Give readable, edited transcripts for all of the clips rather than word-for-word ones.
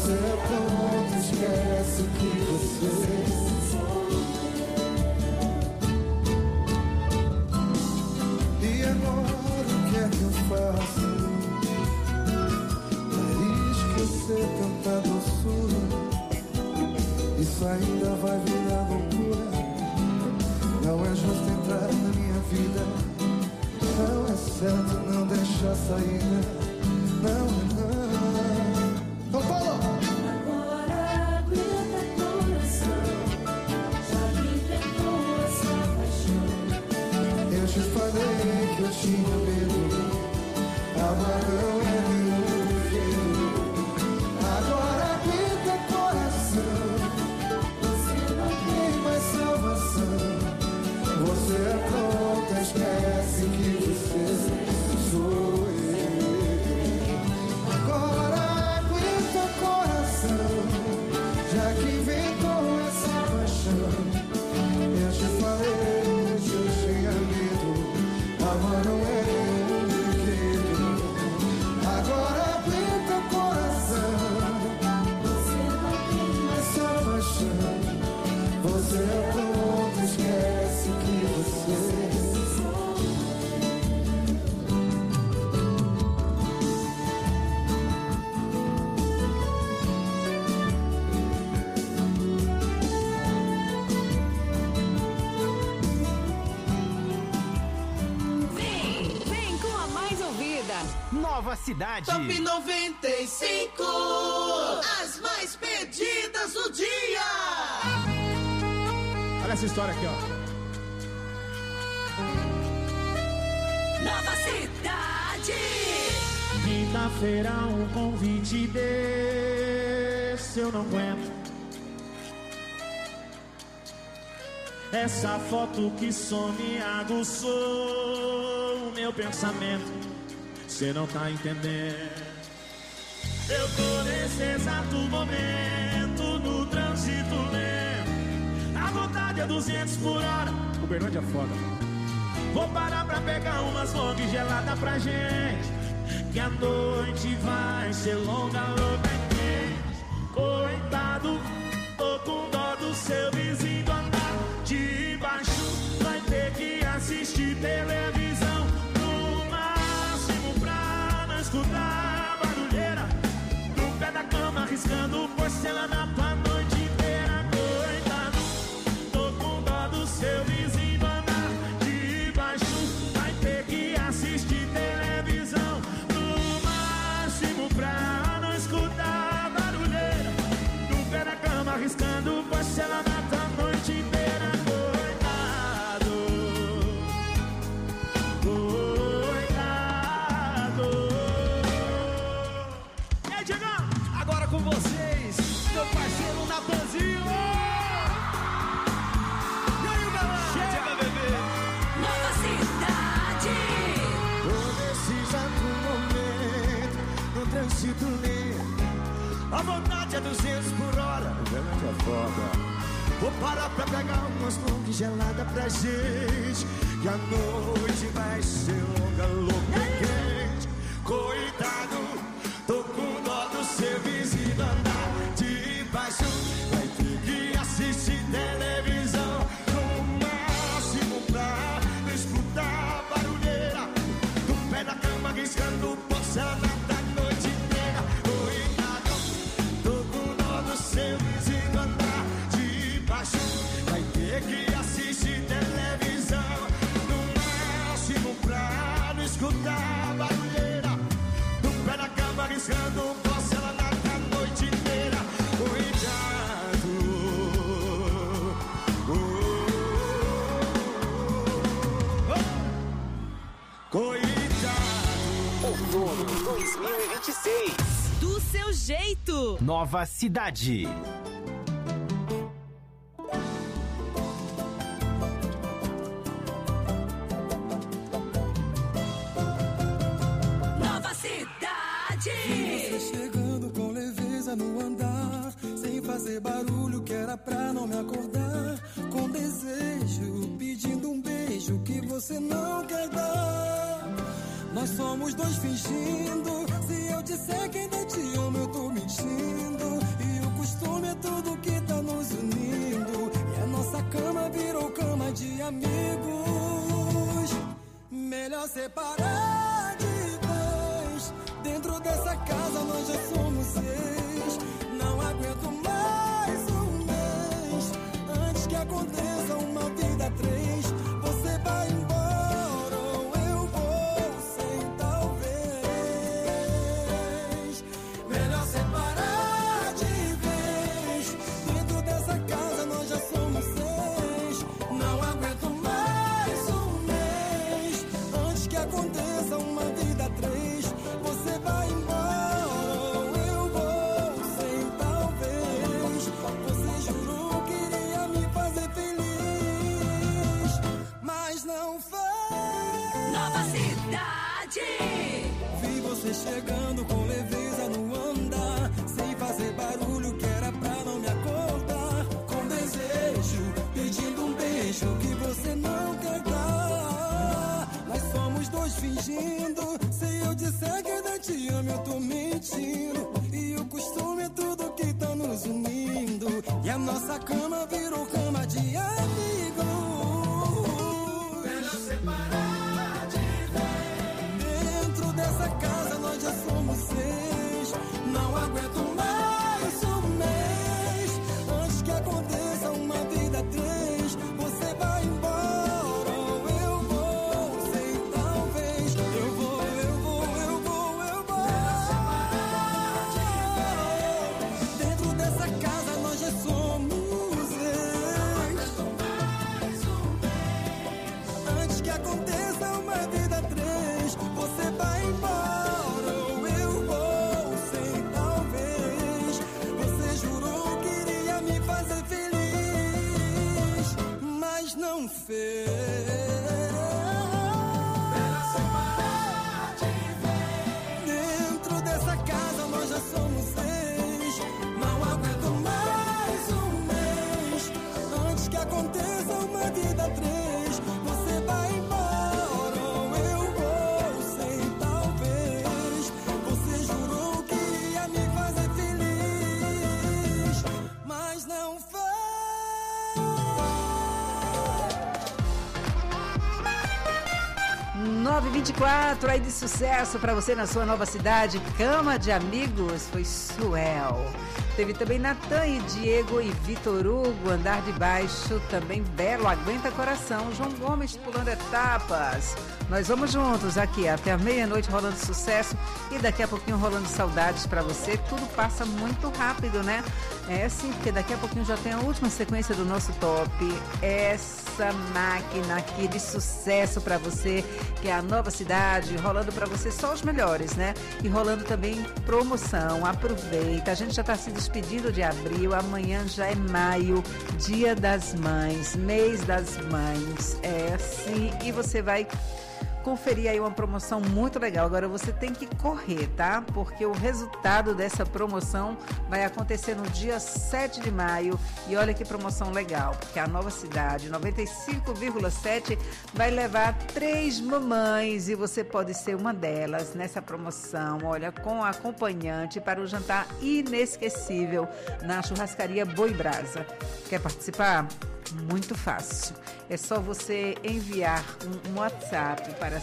Você é pronto, esquece que você e agora o que é que eu faço pra esquecer tanta doçura? Isso ainda vai virar loucura. Não é justo entrar na minha vida, não é certo não deixar saída. Não é não. Então fala! Agora aguenta coração, já me entregou essa paixão. Eu te falei que eu tinha medo, agora não é meu jeito. Agora aguenta coração, você não tem mais salvação. Você é pronta, esquece que você sou eu. Agora aguenta coração, já que vem com essa paixão. Eu te falei que eu tinha medo, agora não é nenhum brinquedo. Agora aguenta coração, você não tem mais salvação. Você é pronto, esquece que você Vem com a mais ouvida. Nova Cidade. Top 95, as mais pedidas do dia. Olha essa história aqui, ó. Nova Cidade. Quinta-feira um convite desse eu não aguento. Essa foto que só me aguçou o meu pensamento. Cê não tá entendendo. Eu tô nesse exato momento no trânsito lento. A vontade é 200 por hora. Uberlândia é foda. Vou parar pra pegar umas long gelada pra gente, que a noite vai ser longa, louca e quente. Coitado, tô com dó do seu vizinho andar de baixo. Vai ter que assistir televisão no máximo pra não escutar barulheira. No pé da cama riscando porcelana pra noite inteira. Coitado, tô com dó do seu vizinho andar de baixo. Vai ter que assistir televisão no máximo pra não escutar barulheira. No pé da cama riscando porcelana pra noite inteira. Coitado, coitado. E aí, Diegão? Agora com vocês, meu parceiro Natanzinho. E aí, galera? Chega, bebê. Nova Cidade. todo esse exato momento no trânsito lento. A vontade é 200 por hora. Uberlândia é foda. Vou parar pra pegar umas long gelada pra gente, que a noite vai ser longa, louca e quente. Coitado, tô com dó do seu vizinho andar de baixo. Vai ter que assistir televisão no máximo pra não escutar barulheira. Do pé da cama riscando porcelana da noite inteira. Coitado, tô com dó do seu vizinho andar de baixo. Vai ter que assistir televisão no máximo pra não escutar barulheira. Do pé da cama riscando porcelana da noite inteira. Coitado, coitado. Outono 2026. Do seu jeito. Nova Cidade. Nova Cidade. Você chegando com leveza no andar, sem fazer barulho que era pra não me acordar. Com desejo, pedindo um beijo que você não quer dar. Nós somos dois fingindo, se eu disser que ainda te amo eu tô mentindo. costume, tudo que tá nos unindo. E a nossa cama virou cama de amigos. Melhor separar de vez. Dentro dessa casa nós já somos 6. Não aguento mais um mês. Antes que aconteça uma vida 3. Você vai embora ou eu vou sem talvez. Melhor separar de vez. Dentro dessa casa nós já somos 6. Não aguento mais um mês. Antes que aconteça uma vida 3. Você vai embora ou eu vou sem talvez. Você jurou que iria me fazer feliz, mas não fez. Nova Cidade. Vi você chegando com leveza no andar, sem fazer barulho que era pra não me acordar. Com desejo, pedindo um beijo que você não quer dar. Nós somos dois fingindo. Se eu disser que ainda te amo, eu tô mentindo. E o costume é tudo que tá nos unindo. E a nossa cama virou cama de amigos. Melhor separar de vez. Dentro dessa casa nós já somos 6. Não aguento mais um mês. Antes que aconteça uma vida 3. Você vai embora ou eu vou sem talvez. Eu vou. Dentro dessa casa nós já somos 6. Antes que aconteça uma vida 3. Você vai embora ou eu vou sem talvez. Você jurou que iria me fazer feliz, mas não fez. Dentro dessa casa nós já somos 6. Não aguento mais um mês. Antes que aconteça uma vida 3. Você vai embora ou eu vou sem talvez. Você jurou que ia me fazer feliz, mas não fez. 9h24, aí de sucesso pra você na sua nova cidade. Cama de Amigos foi Suel. Teve também Natan e Diego e Vitor Hugo, Andar de Baixo, também Belo, Aguenta Coração, João Gomes pulando etapas. Nós vamos juntos aqui até a meia-noite rolando sucesso e daqui a pouquinho rolando saudades pra você. Tudo passa muito rápido, né? É sim, porque daqui a pouquinho já tem a última sequência do nosso top. Essa máquina aqui de sucesso pra você, que é a Nova Cidade, rolando pra você só os melhores, né? E rolando também promoção. Aproveita, a gente já tá se despedindo de abril, amanhã já é maio, Dia das Mães, mês das mães, é assim, e você vai conferir aí uma promoção muito legal. Agora você tem que correr, tá? Porque o resultado dessa promoção vai acontecer no dia 7 de maio. E olha que promoção legal, porque a Nova Cidade 95,7 vai levar 3 mamães e você pode ser uma delas nessa promoção. Olha, com acompanhante para o jantar inesquecível na churrascaria Boi Brasa. Quer participar? Muito fácil. É só você enviar um WhatsApp para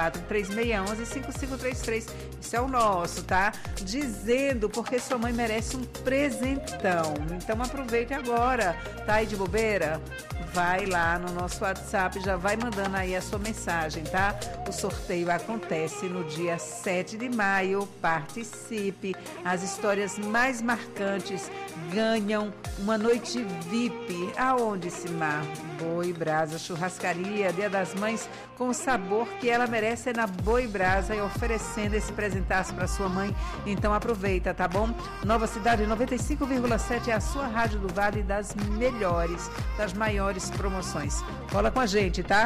7436115533. Isso é o nosso, tá? Dizendo porque sua mãe merece um presentão. Então aproveite agora. Tá aí de bobeira? Vai lá no nosso WhatsApp, já vai mandando aí a sua mensagem, tá? O sorteio acontece no dia 7 de maio. Participe. As histórias mais marcantes ganham uma noite VIP. Aonde, Simar? Boi Brasa Churrascaria, Dia das Mães, com o sabor que ela merece é na Boi Brasa, e oferecendo esse presentaço para sua mãe. Então aproveita, tá bom? Nova Cidade 95,7 é a sua rádio do Vale, das melhores, das maiores promoções. Cola com a gente, tá?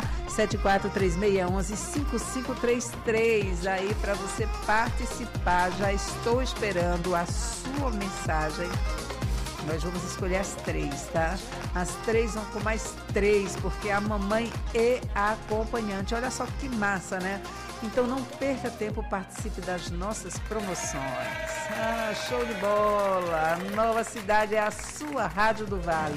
7436115533 aí para você participar. Já estou esperando a sua mensagem. Nós vamos escolher as 3, tá? As 3 vão com mais 3, porque a mamãe e a acompanhante. Olha só que massa, né? Então não perca tempo, participe das nossas promoções. Ah, show de bola. A Nova Cidade é a sua Rádio do Vale.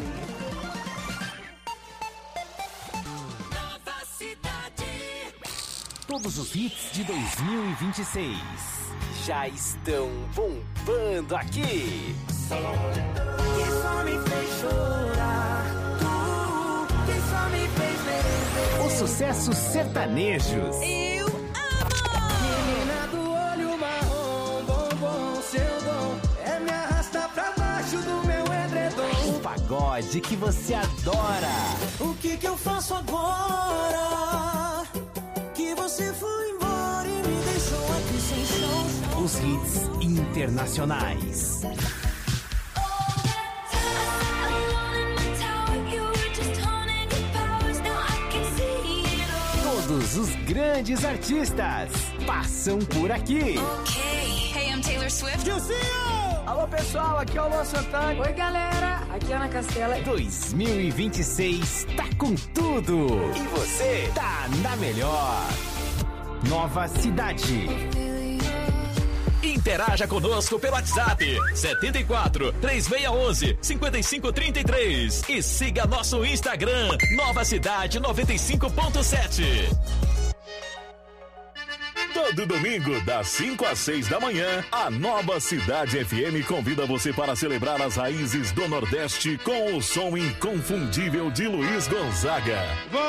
Nova Cidade. Todos os hits de 2026 já estão bombando aqui. Que só me fez chorar, que só me fez beber. Os sucessos sertanejos. Eu amo. Menina do olho marrom, bombom, seu dom é me arrastar pra baixo do meu edredom. O pagode que você adora. O que eu faço agora? Que você foi embora e me deixou aqui sem chão. Os hits internacionais. Todos os grandes artistas passam por aqui. Hey, I'm Taylor Swift. Alô pessoal, aqui é o Luan Santana. Oi, galera. Aqui é Ana Castela. 2026 tá com tudo. E você tá na melhor. Nova Cidade. Interaja conosco pelo WhatsApp 74 3611 5533 e siga nosso Instagram Nova Cidade 95.7. Todo domingo, das 5 às 6 da manhã, a Nova Cidade FM convida você para celebrar as raízes do Nordeste com o som inconfundível de Luiz Gonzaga.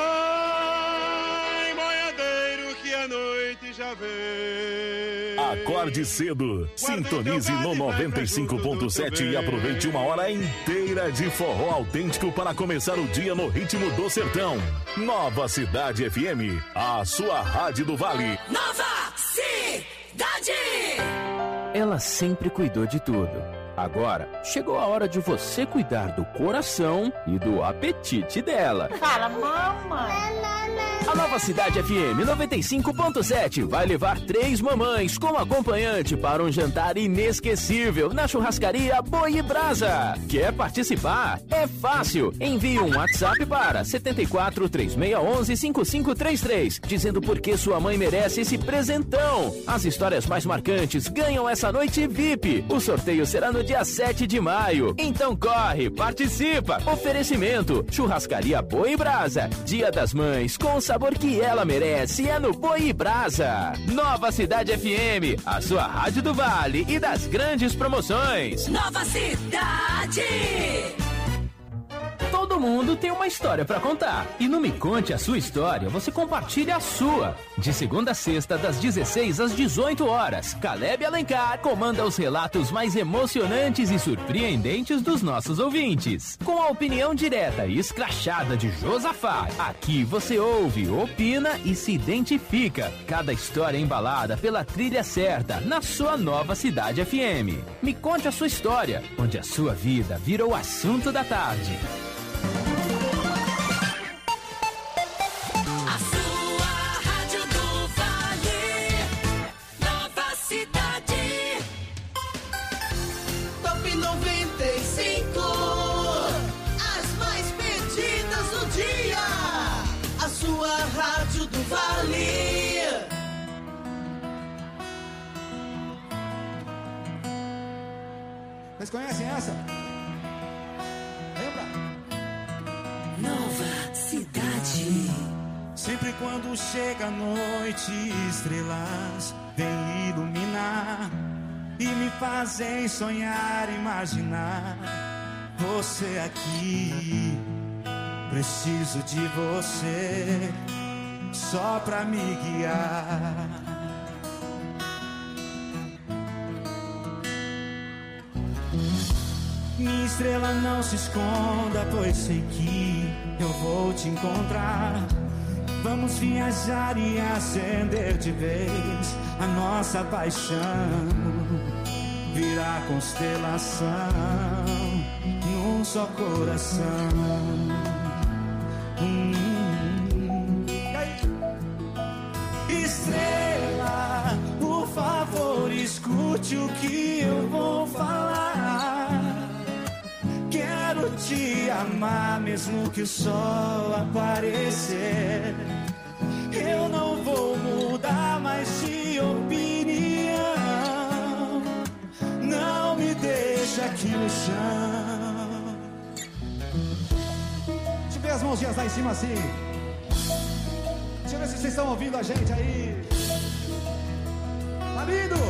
Vai, boiadeiro, que a noite já vem. Acorde cedo, sintonize no 95.7 e aproveite uma hora inteira de forró autêntico para começar o dia no ritmo do sertão. Nova Cidade FM, a sua rádio do Vale. Nova Cidade. Ela sempre cuidou de tudo. Agora, chegou a hora de você cuidar do coração e do apetite dela. Fala, mamãe. A Nova Cidade FM 95.7 vai levar 3 mamães como acompanhante para um jantar inesquecível na churrascaria Boi e Brasa. Quer participar? É fácil. Envie um WhatsApp para 74 3611 5533, dizendo por que sua mãe merece esse presentão. As histórias mais marcantes ganham essa noite VIP. O sorteio será no dia 7 de maio. Então corre, participa. Oferecimento: Churrascaria Boi e Brasa. Dia das Mães com o sabor que ela merece é no Boi e Brasa. Nova Cidade FM, a sua rádio do Vale e das grandes promoções. Nova Cidade. Todo mundo tem uma história pra contar. E no Me Conte a Sua História, você compartilha a sua. De segunda a sexta, das 16 às 18 horas, Caleb Alencar comanda os relatos mais emocionantes e surpreendentes dos nossos ouvintes. Com a opinião direta e escrachada de Josafá, aqui você ouve, opina e se identifica. Cada história embalada pela trilha certa, na sua Nova Cidade FM. Me Conte a Sua História, onde a sua vida vira o assunto da tarde. A sua rádio do Vale. Nova Cidade. Top 95. As mais pedidas do dia. A sua rádio do Vale. Vocês conhecem essa? Lembra? Nova Cidade. Sempre quando chega a noite, estrelas vêm iluminar e me fazem sonhar, imaginar você aqui. Preciso de você só pra me guiar. Minha estrela, não se esconda, pois sei que eu vou te encontrar. Vamos viajar e acender de vez a nossa paixão. Virar constelação num só coração. Estrela, por favor, escute o que eu vou falar. Quero te amar mesmo que o sol aparecer. Eu não vou mudar mais de opinião. aqui no chão. Deixa eu ver as mãozinhas lá em cima assim. Deixa eu ver se vocês estão ouvindo a gente aí. Tá lindo?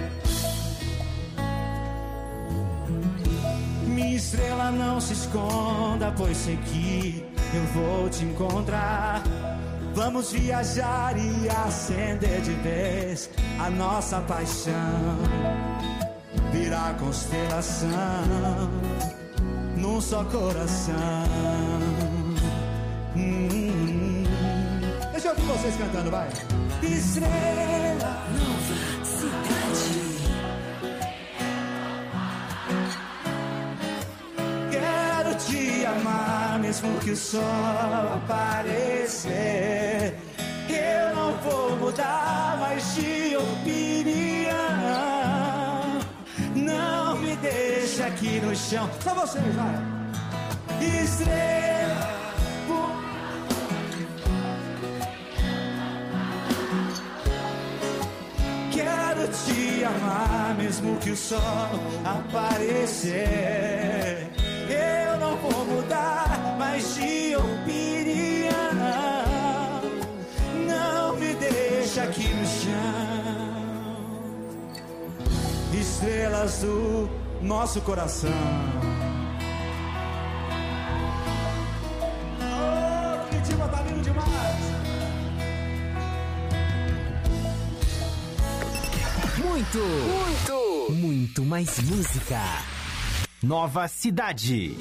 Minha estrela, não se esconda, pois sei que eu vou te encontrar. Vamos viajar e acender de vez a nossa paixão. Virar constelação num só coração. Deixa eu ouvir vocês cantando, vai. Estrela, Nova Cidade. quero te amar mesmo que o sol aparecer. Eu não vou mudar mais de opinião. Não me deixa aqui no chão. Só vocês, vai. Estrela, quero te amar mesmo que o sol aparecer. Eu não vou mudar mais de opinião. Não me deixa aqui no chão. Estrelas do nosso coração. Ô, Curitiba, tá lindo demais. Muito mais música. Nova Cidade.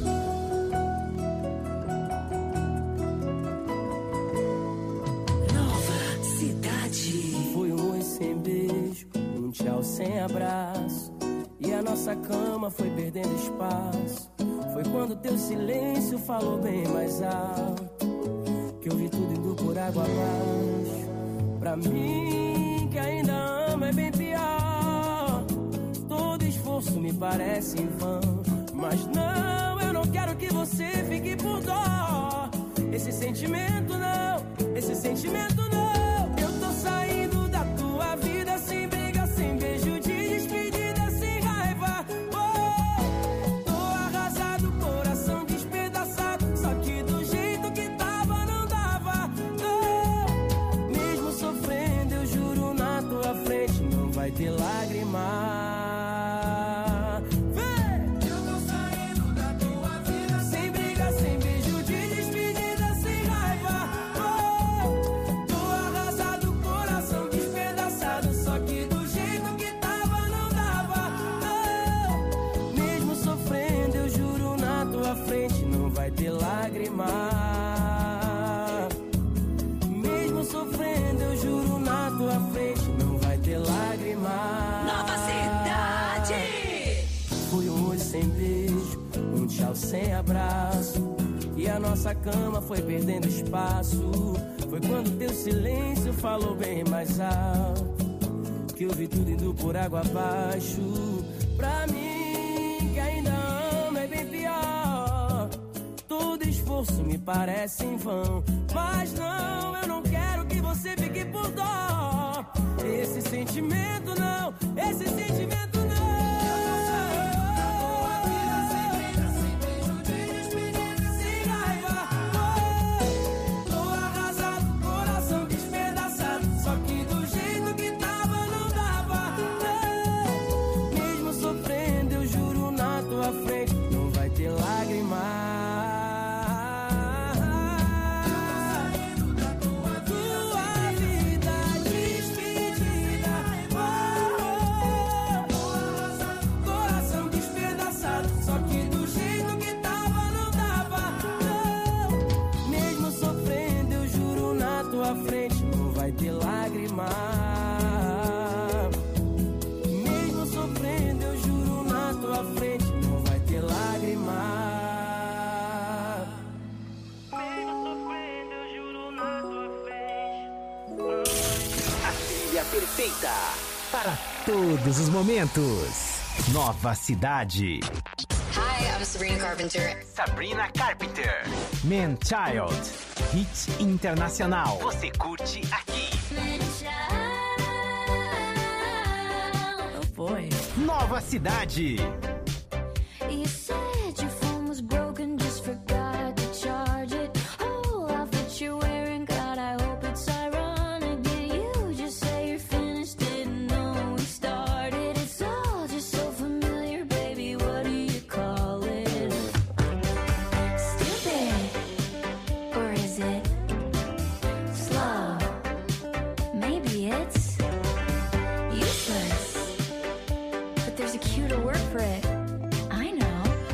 Nova Cidade. Foi um oi sem beijo, um tchau sem abraço. E a nossa cama foi perdendo espaço. Foi quando teu silêncio falou bem mais alto, que eu vi tudo indo por água abaixo. Pra mim, que ainda ama, é bem pior. Todo esforço me parece em vão. Mas não, eu não quero que você fique por dó. Esse sentimento não, esse sentimento não. Eu tô saindo da tua vida sem briga, sem beijo de despedida, sem raiva. Oh, tô arrasado, coração despedaçado. Só que do jeito que tava não dava. Não, mesmo sofrendo, eu juro na tua frente não vai ter lágrima. Mesmo sofrendo, eu juro na tua frente não vai ter lágrima. Nova Cidade. Foi um oi sem beijo, um tchau sem abraço. E a nossa cama foi perdendo espaço. Foi quando teu silêncio falou bem mais alto, que eu vi tudo indo por água abaixo. Pra mim, que ainda ama, é bem pior. Todo esforço me parece em vão. Mas não, eu não quero que você fique por dó. Esse sentimento não, esse sentimento não. Sem raiva, tô arrasado, coração despedaçado. Só que do jeito que tava não dava. Mesmo sofrendo, eu juro na tua frente não vai ter lágrima. Mesmo sofrendo, eu juro na tua frente não vai ter lágrima. Mesmo sofrendo, eu juro na tua frente. A trilha perfeita para todos os momentos. Nova Cidade. Hi, I'm Sabrina Carpenter. Sabrina Carpenter. Man Child. Hit internacional. Você curte aqui. Oh boy. Nova Cidade. but there's a cue to work for it. I know.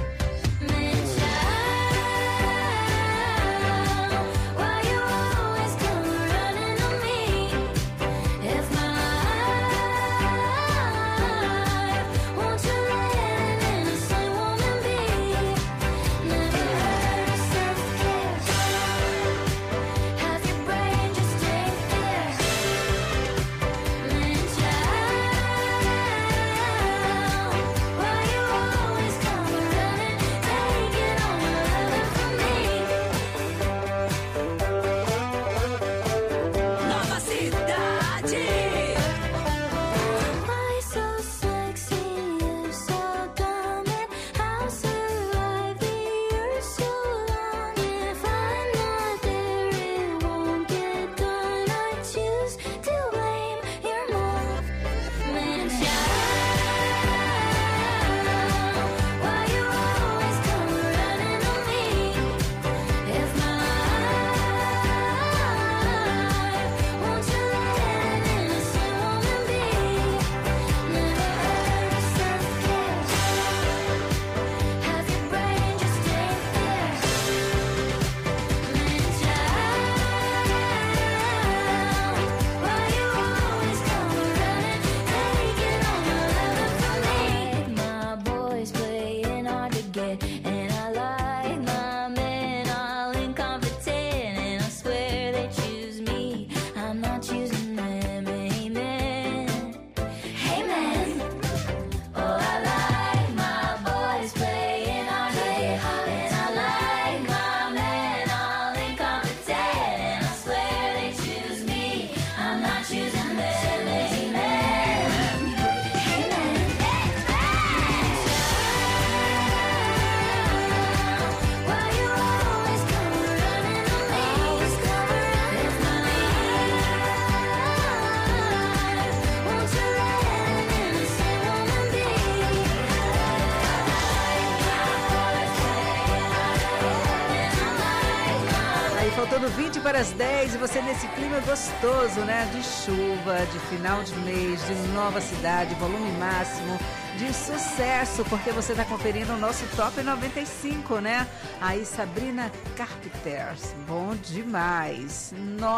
Faltando 20 para as 10 e você nesse clima gostoso, né? De chuva, de final de mês, de nova cidade, volume máximo, de sucesso, porque você está conferindo o nosso Top 95, né? Aí, Sabrina Carpenters, bom demais.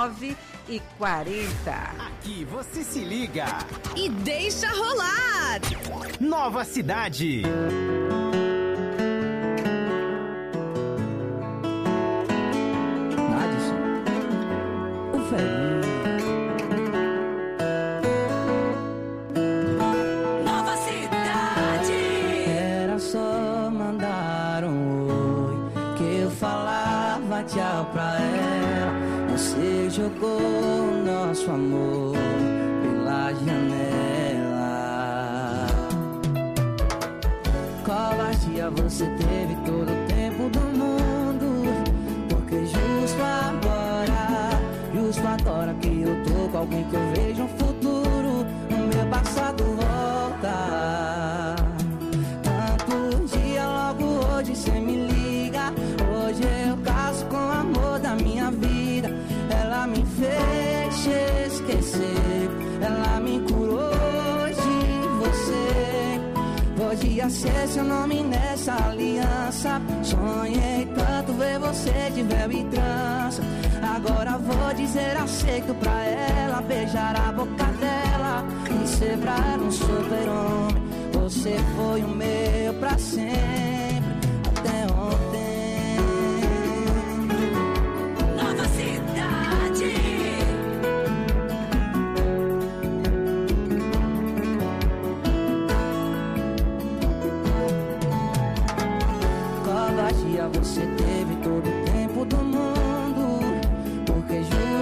9h40. Aqui você se liga e deixa rolar. Nova Cidade. Nova Cidade. Era só mandar um oi que eu falava tchau pra ela. Você jogou o nosso amor pela janela. Covardia, você teve todo o tempo do mundo, porque justo agora que eu tô com alguém que eu vejo um futuro, o meu passado volta. Tanto dia, logo hoje cê me liga. Hoje eu caso com o amor da minha vida. Ela me fez esquecer, ela me curou de você. Podia ser seu nome nessa aliança. Sonhei tanto ver você de véu e trança. Agora vou dizer aceito pra ela, beijar a boca dela e ser pra ela um super-homem. Você foi o meu pra sempre, até ontem. Nova Cidade. Covardia, você teve todo o tempo do mundo, porque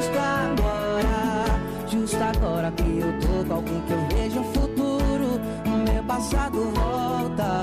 justo agora que eu tô com alguém que eu vejo um futuro, o meu passado volta.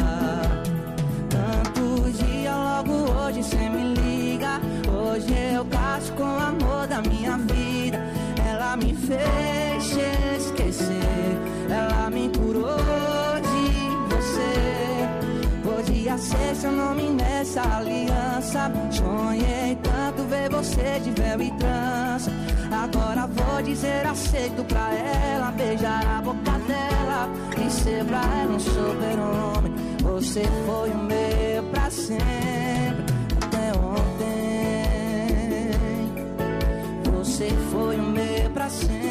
Tanto dia, logo hoje cê me liga. Hoje eu caso com o amor da minha vida. Ela me fez esquecer, ela me curou de você. Podia ser seu nome nessa aliança. Sonhei tanto ver você de véu e trança. Agora vou dizer aceito pra ela, beijar a boca dela e ser pra ela um super-homem. Você foi o meu pra sempre, até ontem. Você foi o meu pra sempre,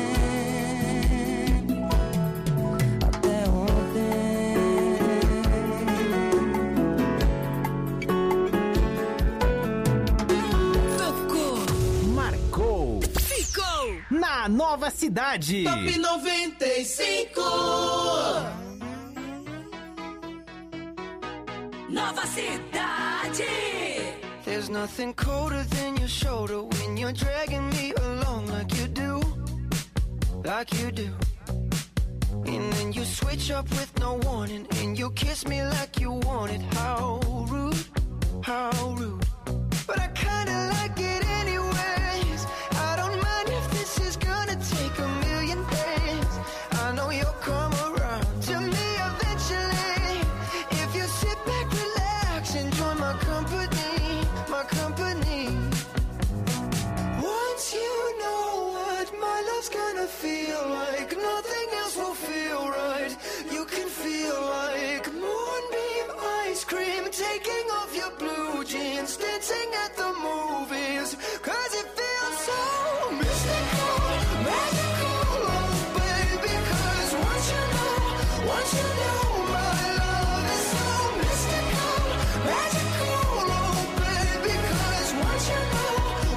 até ontem. Tocou, marcou, ficou na Nova Cidade. Top 95. Nova Cidade. There's nothing colder than your shoulder when you're dragging me along like you do, like you do. And then you switch up with no warning, and you kiss me like you want it. How rude, how rude. But I kinda like it anyways. I don't mind if this is gonna take a million days. I know you'll come around to me eventually. If you sit back, relax, enjoy my company, my company. Once you know what my love's gonna feel like, nothing else will feel right. You can feel like moonbeam ice cream, taking off your blue jeans, dancing at the movies, 'cause it feels so mystical, magical, oh baby. 'Cause once you know my love is so mystical, magical, oh baby. 'Cause once you know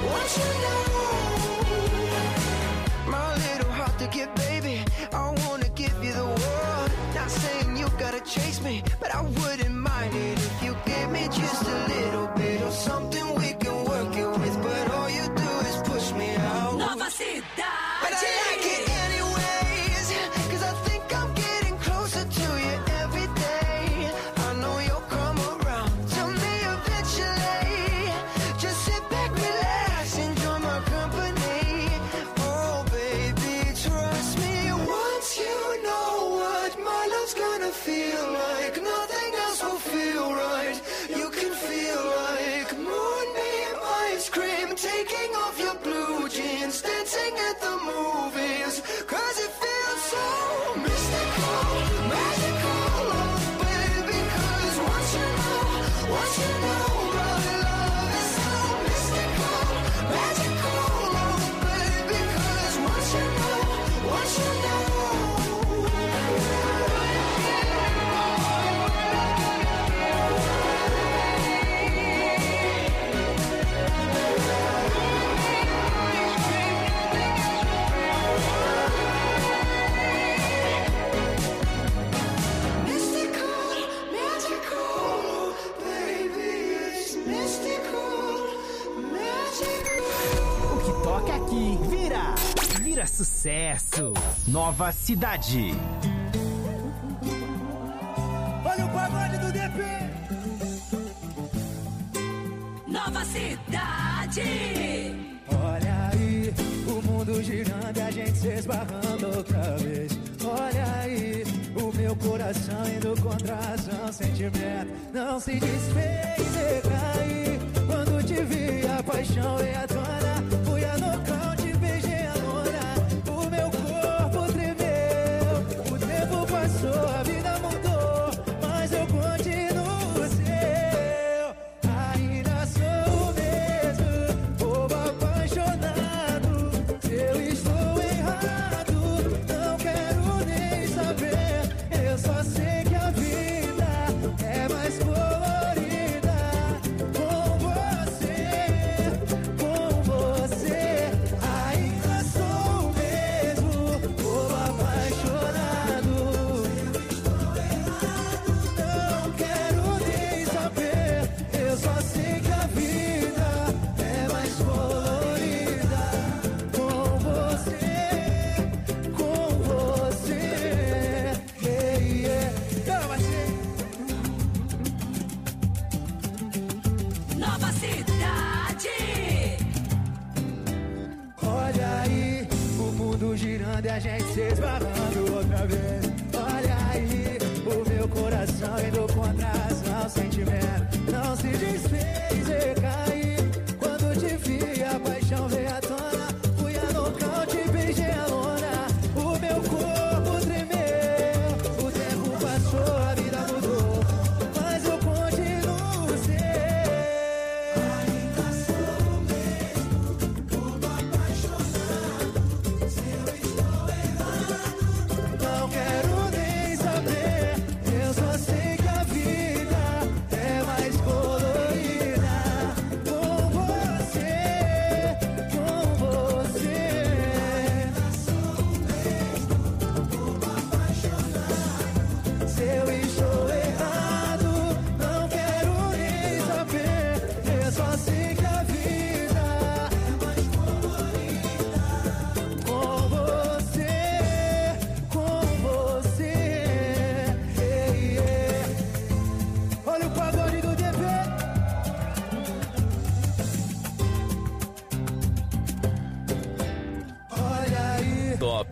my little heart to get, baby, I wanna give you the world. Not saying you gotta chase me, but I wouldn't mind it if you give me just a little bit of something we can work it with. But all you do is push me out. Nova Cidade. But I like it anyways, 'cause I think I'm getting closer to you every day. I know you'll come around to me eventually. Just sit back, relax, enjoy my company. Oh baby, trust me. Once you know what my love's gonna feel like, nothing else will feel right. You can feel like moonbeam ice cream, taking off your blue jeans, dancing at the movies, 'cause it feels so mystical, magical, oh baby. 'Cause once you know my love is so mystical, magical, oh baby. 'Cause once you know mystical, magical, baby, it's mystical, magical. O que toca aqui vira sucesso. Nova Cidade. Olha o pagode do DP. Nova Cidade. Olha aí, o mundo girando e a gente se esbarrando outra vez. Olha aí, o meu coração indo contra a razão, sentimento não se desfez e caí. Quando te vi, a paixão veio à tona, fui a nocaute, beijei a lona. O meu corpo tremeu, o tempo passou, a vida mudou, mas eu continuo seu. Ainda sou o mesmo, bobo apaixonado. Se eu estou errado, não quero nem saber. Eu só sei que a vida é mais colorida com você, com você. Ainda sou o mesmo, bobo apaixonado. Não quero nem saber. Eu só sei que a vida é mais colorida com você, com você. Yeah, yeah. Então vai ser. Nova Cidade. Olha aí, o mundo girando e a gente se esbarrando outra vez. Olha aí, o meu coração indo contra a razão, sentimento não se desfez e caí. Quando te vi, a paixão veio à tona, fui a louca.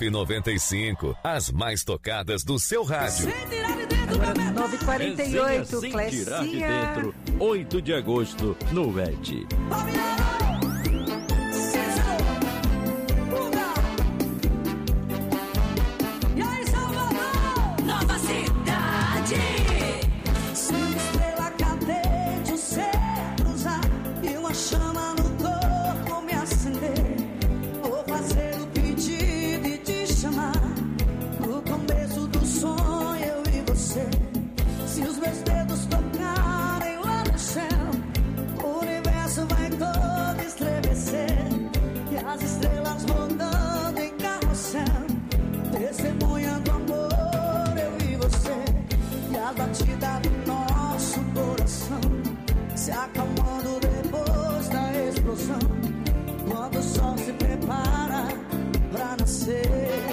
Top 95, as mais tocadas do seu rádio. Agora 9h48, Sem tirar de Clecinha. dentro, 8 de agosto, no ET. E aí, Salvador? Nova cidade. Se uma estrela cadente o céu cruzar e uma chama no corpo me acender, vou fazer o pedido e te chamar no começo do sonho, eu e você. Se os meus dedos tocarem lá no céu, o universo vai todo estremecer e as estrelas rodando em carrossel, testemunhando amor, eu e você. E a batida do nosso coração se acalmando depois da explosão, quando o sol se prepara pra nascer.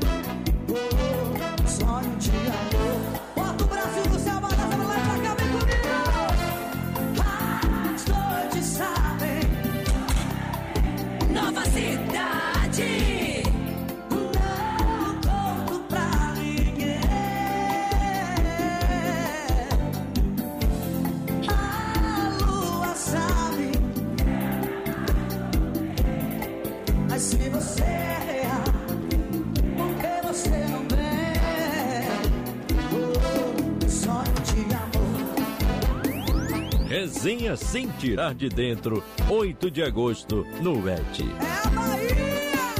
Oh, sonho de amor. Bota o Brasil no céu, bota pra lá e pra cá, vem comigo. As noites sabem. Nova cidade. Não conto pra ninguém. A lua sabe. Mas se você é real, por que você não vem? Oh, sonho de amor. Resenha Sem Tirar de Dentro, 8 de agosto, no ET. É a Bahia.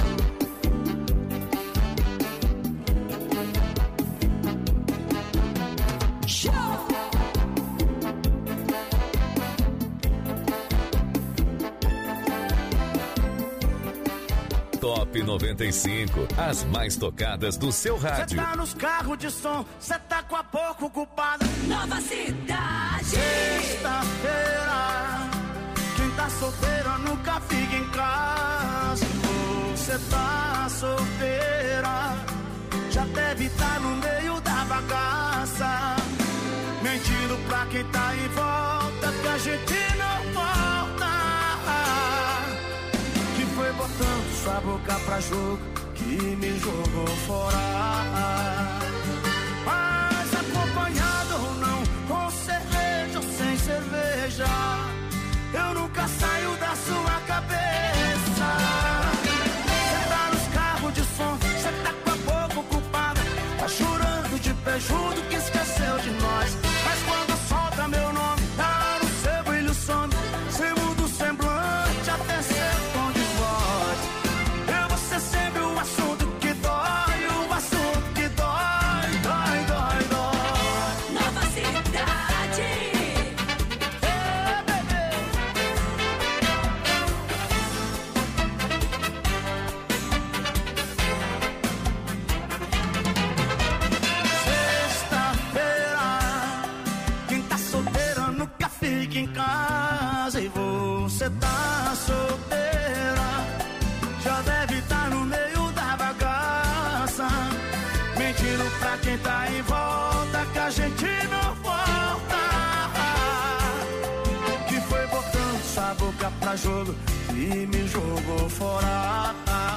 Show. Top 95, as mais tocadas do seu Cê rádio. tá nos carros de som, cê tá com a boca ocupada. Nova cidade. Sexta-feira, quem tá solteiro nunca fica em casa. Você tá solteira, já deve estar no meio da bagaça, mentindo pra quem tá em volta que a gente não volta. Que foi botando sua boca pra jogo que me jogou fora. Mas acompanhado ou não, com cerveja ou sem cerveja, eu nunca saio da sua cabeça. Cê tá nos carros de som, cê tá com a boca ocupada, tá chorando de pé junto que esqueceu de nós. Mas quando solta meu nome, tá no seu brilho some, cê muda o semblante até ser tom de voz. Eu vou ser sempre o assunto que dói, o assunto que dói, dói, dói, dói. Nova cidade. Ei, bebê. Sexta-feira, quem tá solteira nunca fica em casa. E você tá solteira, já deve estar no meio da bagaça, mentindo pra quem tá em volta que a gente não volta. Que foi botando sua boca pra jogo e me jogou fora.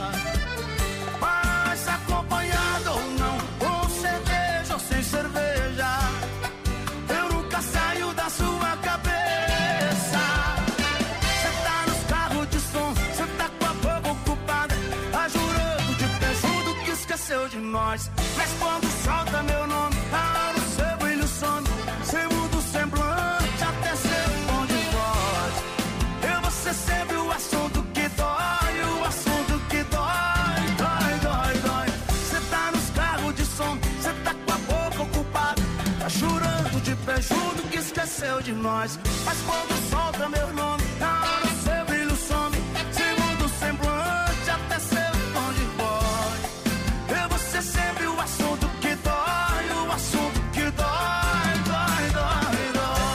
Mas acompanhado ou não, com cerveja ou sem cerveja, eu nunca saio da sua cabeça. Cê tá nos carros de som, cê tá com a boca ocupada, tá jurando de pé junto que esqueceu de nós. Mas quando solta meu nome, tá no seu brilho some, cê muda o semblante até ser um tom de voz. Eu vou ser sempre o assunto que dói, o assunto que dói, dói, dói, dói. Cê tá nos carros de som, cê tá com a boca ocupada, tá chorando de pé junto que esqueceu de nós. Mas quando solta meu nome, tá no seu brilho some, cê muda o semblante até ser um tom de voz. Eu vou ser sempre o assunto que dói, o assunto que dói, dói, dói,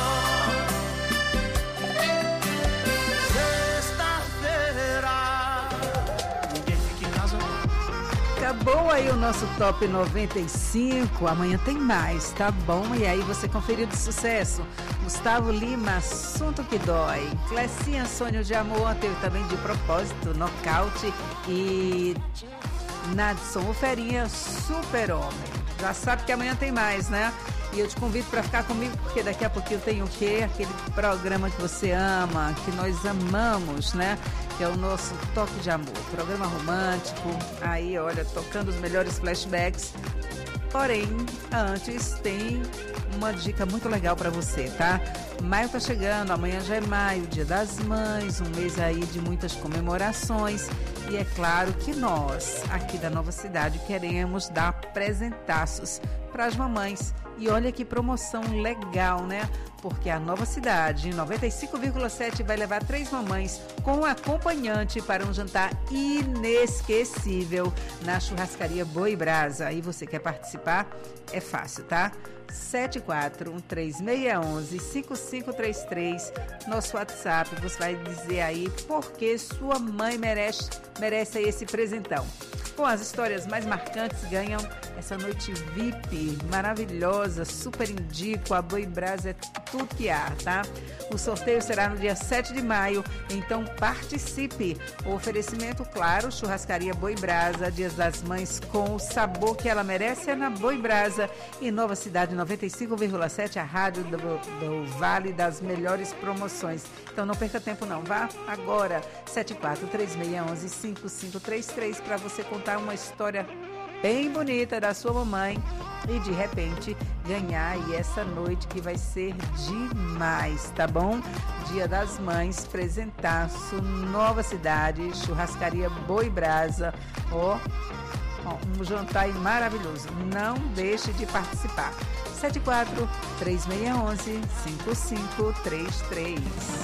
dói. Sexta-feira, ninguém fica em casa. Acabou aí o nosso Top 95. Amanhã tem mais, tá bom? E aí você conferiu de sucesso. Gustavo Lima, Assunto que Dói. Clecinha, Sonho de Amor, teve também De Propósito, Nocaute. E Nadson, o Ferinha, Super-Homem. Já sabe que amanhã tem mais, né? E eu te convido para ficar comigo, porque daqui a pouquinho tem o quê? Aquele programa que você ama, que nós amamos, né? Que é o nosso Toque de Amor. Programa romântico, aí, olha, tocando os melhores flashbacks. Porém, antes tem uma dica muito legal para você, tá? Maio tá chegando, amanhã já é maio, Dia das Mães, um mês aí de muitas comemorações. E é claro que nós, aqui da Nova Cidade, queremos dar presentaços para as mamães. E olha que promoção legal, né? Porque a Nova Cidade, 95,7, vai levar 3 mamães com acompanhante para um jantar inesquecível na churrascaria Boi Brasa. Aí você quer participar? É fácil, tá? 74-3611-5533, nosso WhatsApp. Você vai dizer aí por que sua mãe merece aí esse presentão. Com as histórias mais marcantes, ganham essa noite VIP maravilhosa, super indico, a Boi Brasa é tudo que há, tá? O sorteio será no dia 7 de maio, então participe. O oferecimento, claro, churrascaria Boi Brasa, Dias das Mães com o sabor que ela merece é na Boi Brasa e Nova Cidade 95,7, a rádio do Vale das melhores promoções. Então não perca tempo não, vá agora, 74-3611-5533 para você contar uma história bem bonita da sua mamãe e de repente ganhar aí essa noite que vai ser demais, tá bom? Dia das Mães, presentaço, Nova Cidade, churrascaria Boi Brasa, ó, um jantar aí maravilhoso, não deixe de participar. 74-3611-5533.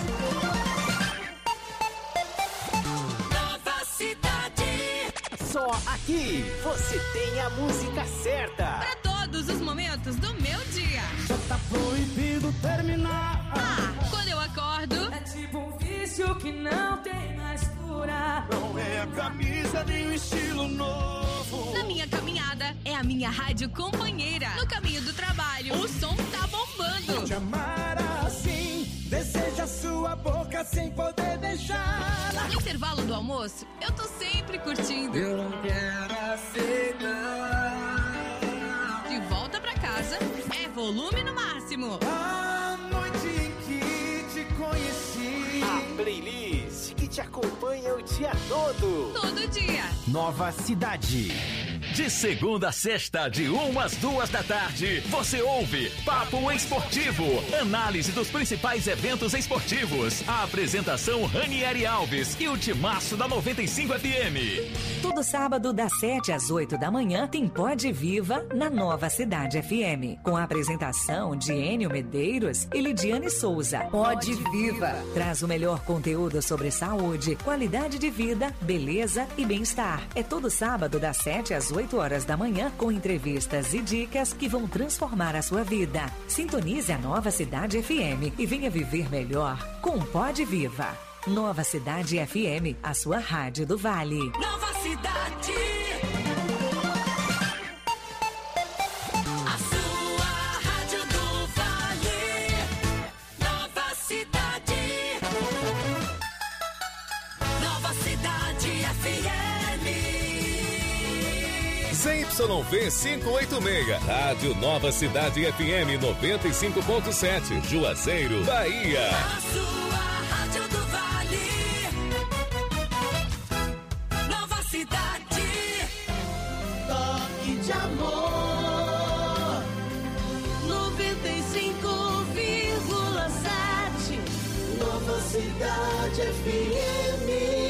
Só aqui você tem a música certa. Para todos os momentos do meu dia. Já tá proibido terminar. Quando eu acordo, é tipo um vício que não tem mais cura. Não é a camisa nem o estilo novo. Na minha caminhada, é a minha rádio companheira. No caminho do trabalho, o som tá bombando. Te amar assim, deseja sua boca sem poder deixar. No intervalo do almoço, eu tô sempre curtindo. Eu não quero aceitar. De volta pra casa, é volume no máximo. A noite em que te conheci. A playlist que te acompanha o dia todo. Todo dia. Nova Cidade. De segunda a sexta, de 1 às 2 da tarde, você ouve Papo Esportivo, análise dos principais eventos esportivos. A apresentação Ranieri Alves e o timaço da 95 FM. Todo sábado, das 7 às 8 da manhã, tem Pode Viva na Nova Cidade FM, com a apresentação de Enio Medeiros e Lidiane Souza. Pode Viva traz o melhor conteúdo sobre saúde, qualidade de vida, beleza e bem-estar. É todo sábado, das 7 às 8 horas da manhã, com entrevistas e dicas que vão transformar a sua vida. Sintonize a Nova Cidade FM e venha viver melhor com Pode Viva. Nova Cidade FM, a sua rádio do Vale. Nova Cidade. A sua rádio do Vale. Nova Cidade. Nova Cidade FM. ZYV 586, Rádio Nova Cidade FM 95.7, Juazeiro, Bahia. A sua rádio do Vale. Nova Cidade. Toque de amor. 95,7. Nova Cidade FM.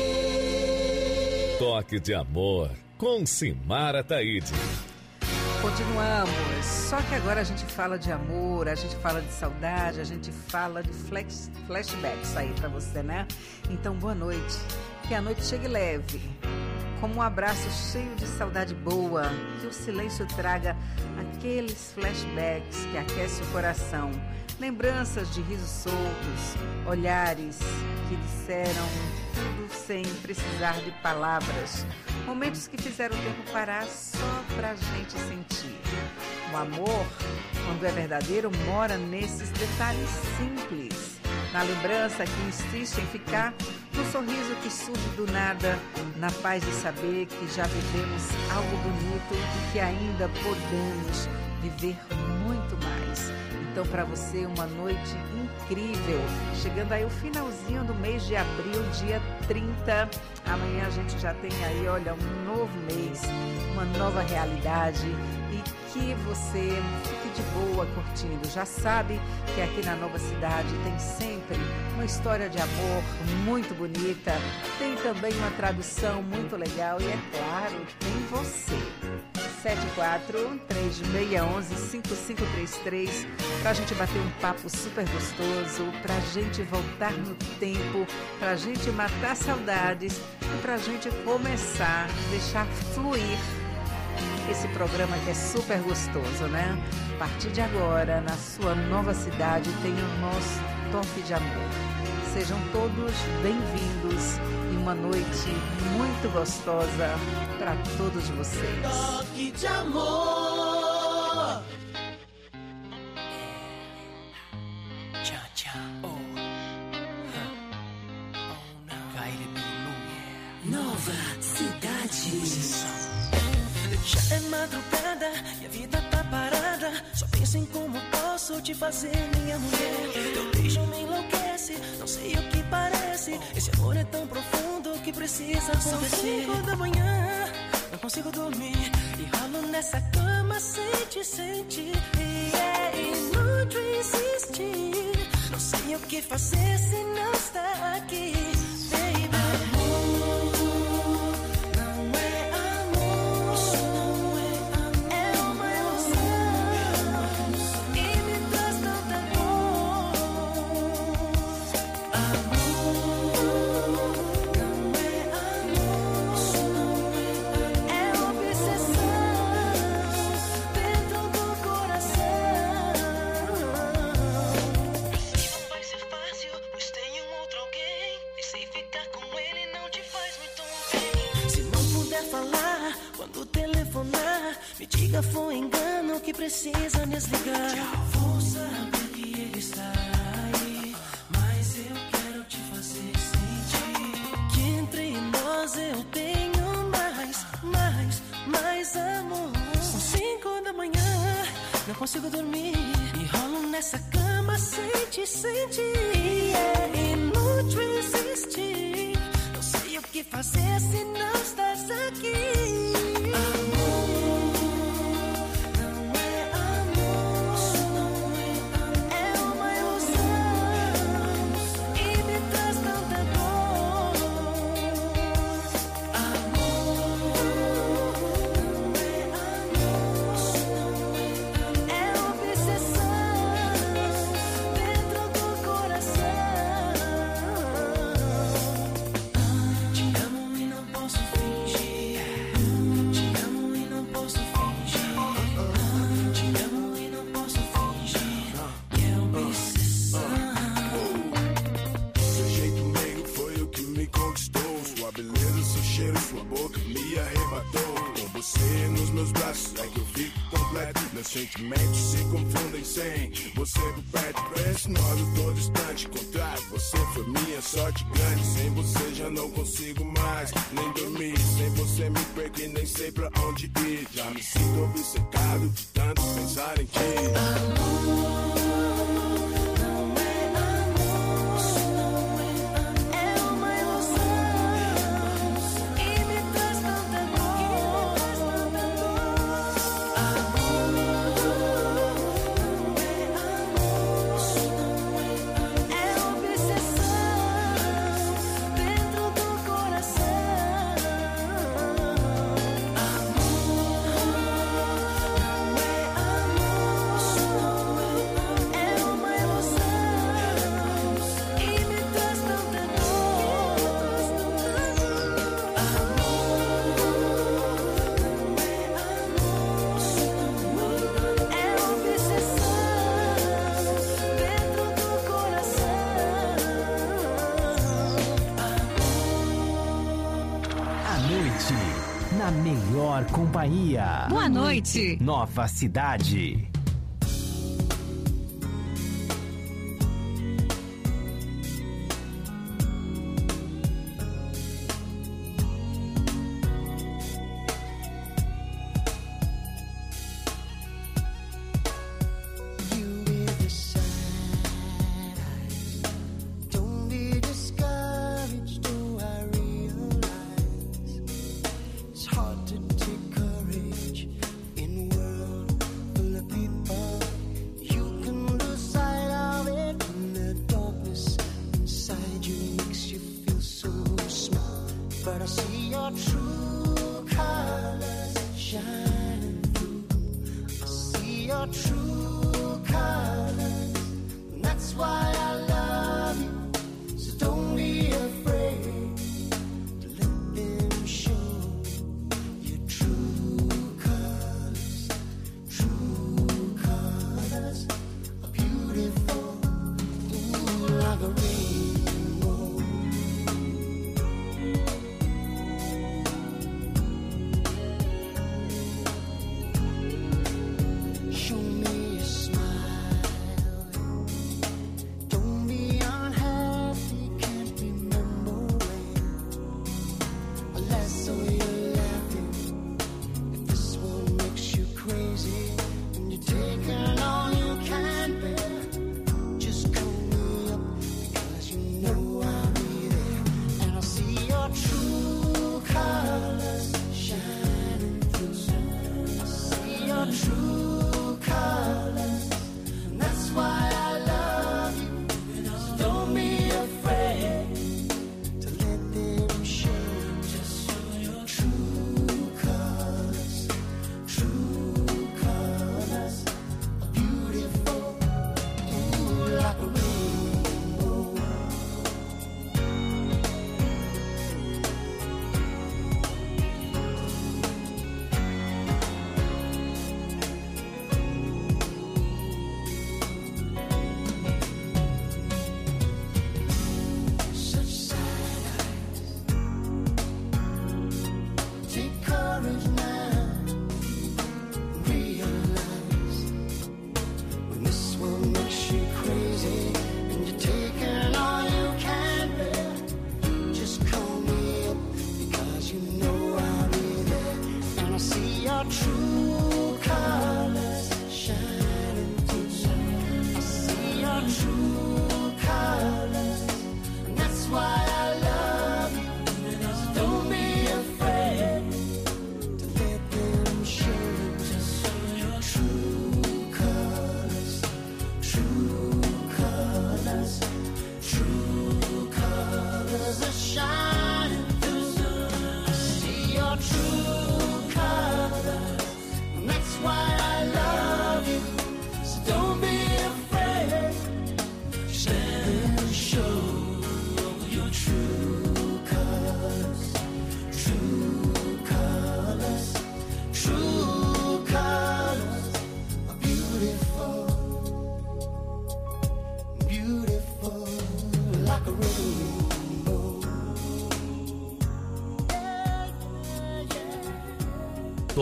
Toque de amor. Com Simara Taide. Continuamos, só que agora a gente fala de amor, a gente fala de saudade, a gente fala de flashbacks aí pra você, né? Então, boa noite, que a noite chegue leve, como um abraço cheio de saudade boa, que o silêncio traga aqueles flashbacks que aquecem o coração, lembranças de risos soltos, olhares que disseram tudo sem precisar de palavras, momentos que fizeram o tempo parar só pra gente sentir. O amor, quando é verdadeiro, mora nesses detalhes simples, na lembrança que insiste em ficar no sorriso que surge do nada, na paz de saber que já vivemos algo bonito e que ainda podemos viver muito mais. Então, para você, uma noite incrível. Chegando aí o finalzinho do mês de abril, dia 30. Amanhã a gente já tem aí, olha, um novo mês, uma nova realidade. E que você fique de boa curtindo. Já sabe que aqui na Nova Cidade tem sempre uma história de amor muito bonita. Tem também uma tradução muito legal e, é claro, tem você. 74-3611-5533 pra gente bater um papo super gostoso, pra gente voltar no tempo, pra gente matar saudades e pra gente começar a deixar fluir esse programa que é super gostoso, né? A partir de agora, na sua Nova Cidade, tem o nosso toque de amor. Sejam todos bem-vindos e uma noite muito gostosa para todos vocês. Toque de amor. Tchau, tchau. Nova Cidade. Já é madrugada e a vida tá parada. Só penso em como posso te fazer minha mulher. Teu beijo me enlouquece, não sei o que parece. Esse amor é tão profundo que precisa acontecer. São 5 da manhã, não consigo dormir e rolo nessa cama sem te sentir. E é inútil insistir, não sei o que fazer se não está aqui, baby. Quando telefonar, me diga foi engano que precisa desligar. Vou saber que ele está aí, mas eu quero te fazer sentir que entre nós eu tenho mais amor. São 5 da manhã, não consigo dormir e rolo nessa cama sem te sentir. É inútil insistir, não sei o que fazer se não estás aqui. Meus sentimentos se confundem sem você por perto. Pra esse nó eu tô distante. Contrário, você foi minha sorte grande. Sem você já não consigo mais nem dormir. Sem você me perco e nem sei pra onde ir. Já me sinto obcecado de tanto pensar em ti. Na melhor companhia. Boa noite. Nova Cidade.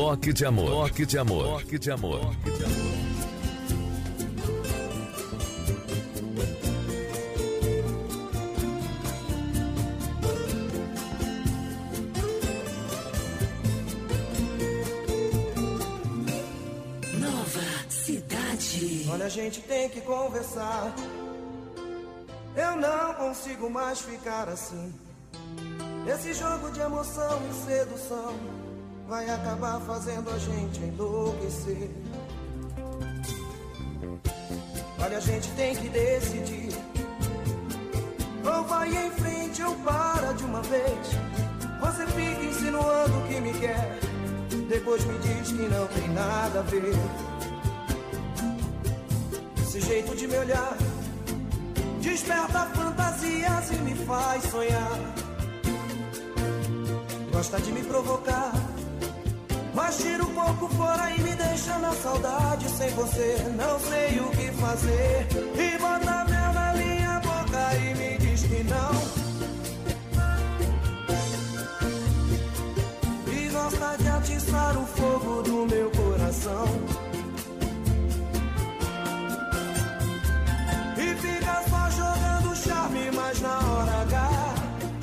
Toque de amor. Toque de amor. Toque de amor. Toque de amor. Olha, a gente tem que conversar. Eu não consigo mais ficar assim. Esse jogo de emoção e sedução vai acabar fazendo a gente enlouquecer. Olha, a gente tem que decidir. Ou vai em frente ou para de uma vez. Você fica insinuando que me quer, depois me diz que não tem nada a ver. Esse jeito de me olhar desperta fantasias e me faz sonhar. Gosta de me provocar, mas tira um pouco fora e me deixa na saudade. Sem você não sei o que fazer. E bota mel na minha boca e me diz que não. E gosta de atiçar o fogo do meu coração. E fica só jogando charme, mas na hora H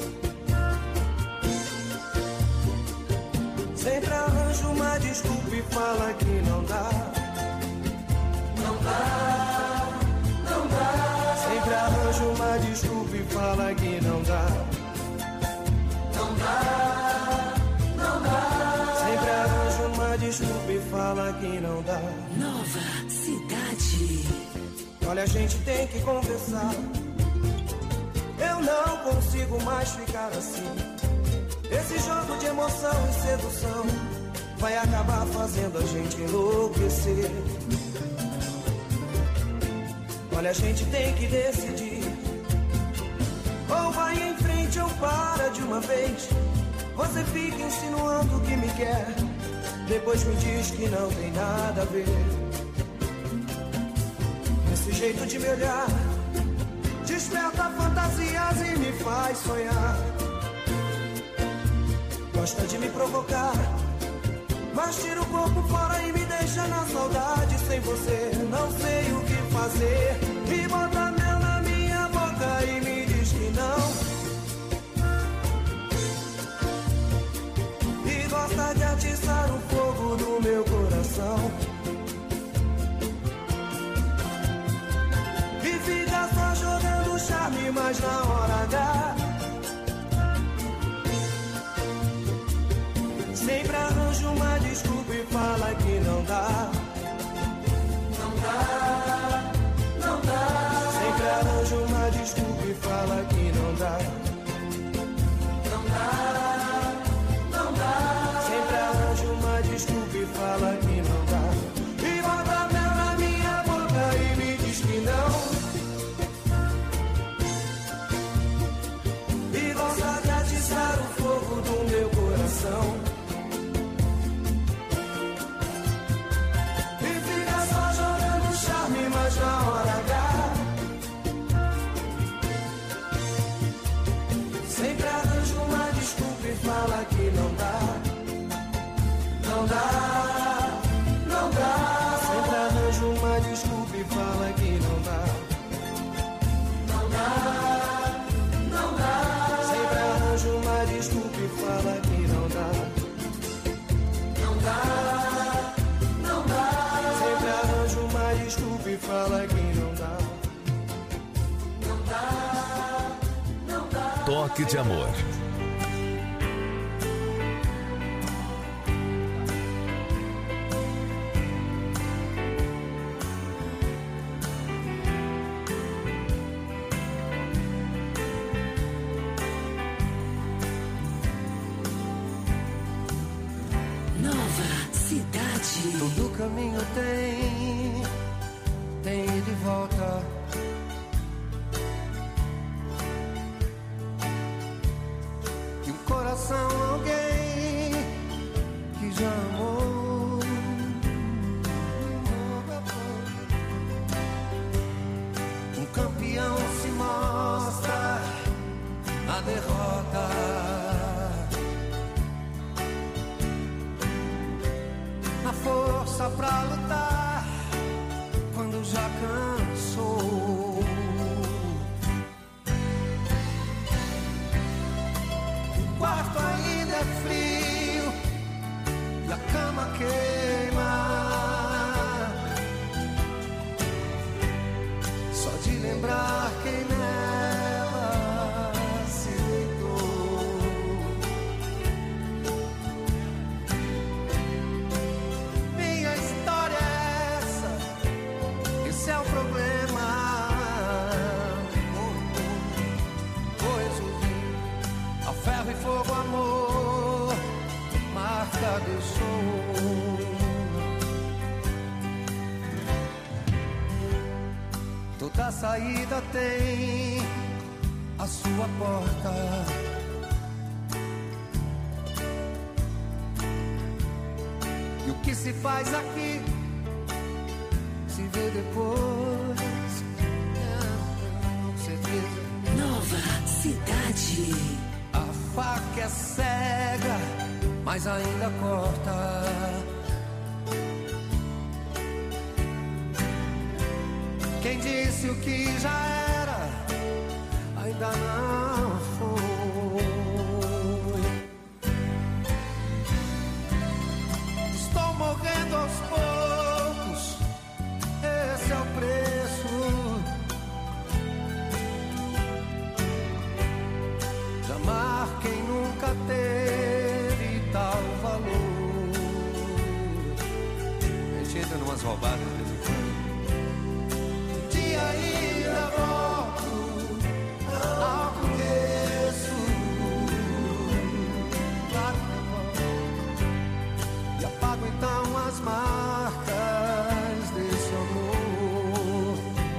sempre arranja uma desculpa e fala que não dá. Não dá, não dá. Sempre arranja uma desculpa e fala que não dá. Não dá, não dá. Sempre arranja uma desculpa e fala que não dá. Nova Cidade. Olha, a gente tem que conversar. Eu não consigo mais ficar assim. Esse jogo de emoção e sedução vai acabar fazendo a gente enlouquecer. Olha, a gente tem que decidir. Ou vai em frente ou para de uma vez. Você fica insinuando que me quer, depois me diz que não tem nada a ver. Esse jeito de me olhar desperta fantasias e me faz sonhar. Gosta de me provocar, mas tira o corpo fora e me deixa na saudade. Sem você não sei o que fazer. E bota mel na minha boca e me diz que não. E gosta de atiçar o fogo do meu coração. E fica só jogando charme, mas na hora H sempre arranja uma desculpa e fala que não dá. Não dá, não dá. Sempre arranja uma desculpa e fala que não dá. Não dá, não dá. Sempre arranja uma desculpa e fala que não dá. E bota mel na minha boca e me diz que não. E gosta de atiçar o fogo do meu coração. Mas na hora H sempre arranja uma desculpa e fala que não dá. Não dá, não dá. Sempre arranja uma desculpa e fala que não dá. Não dá, não dá. Sempre arranja uma desculpa e fala que não dá. Não dá, não dá. Sempre arranja uma desculpa e fala que não dá. Não dá, não dá. Toque de amor. Nova Cidade. Todo caminho tem ida e volta. E o coração alguém que já amou. Um campeão se mostra na derrota. de lembrar quem nela se deitou. Minha história é essa, esse é o problema. Vou resumir: a ferro e fogo, amor, marca deixou. Toda saída tem a sua porta. E o que se faz aqui se vê depois. Com certeza. Nova Cidade. A faca é cega, mas ainda corta. Quem disse o que já era, ainda não foi. Estou morrendo aos poucos, esse é o preço. De amar quem nunca teve tal valor. A gente entra numas roubadas de vez em quando. Ainda volto ao começo, claro que volto, e apago então as marcas desse amor.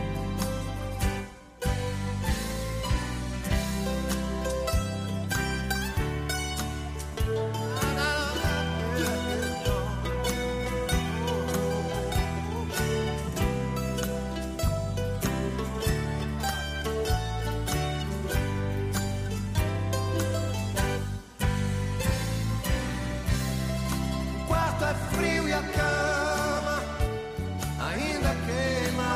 É frio e a cama ainda queima.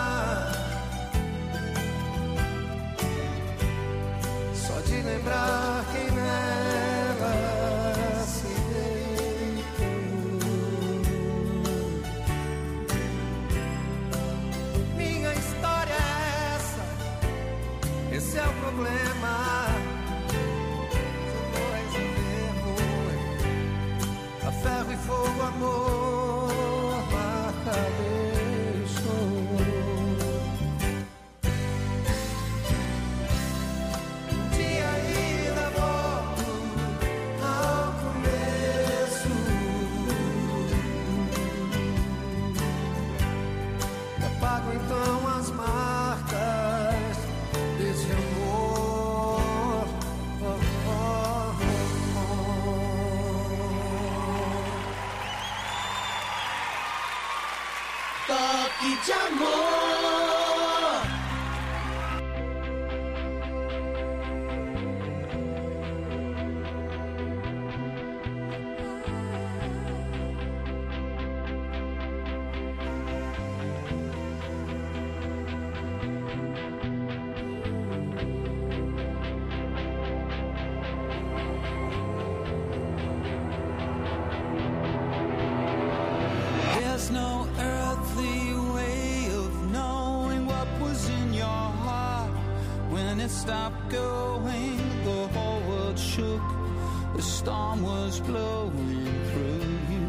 Só de lembrar quem nela se deitou. Minha história é essa, esse é o problema. Ferro e fogo, amor, marca deixou. Um dia ainda volto ao começo. Apago então as marcas desse amor. Toque de amor. There's no earthly way of knowing what was in your heart. When it stopped going, the whole world shook. The storm was blowing through you.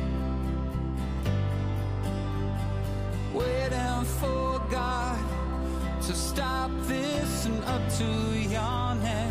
Waiting for God to stop this and up to your neck.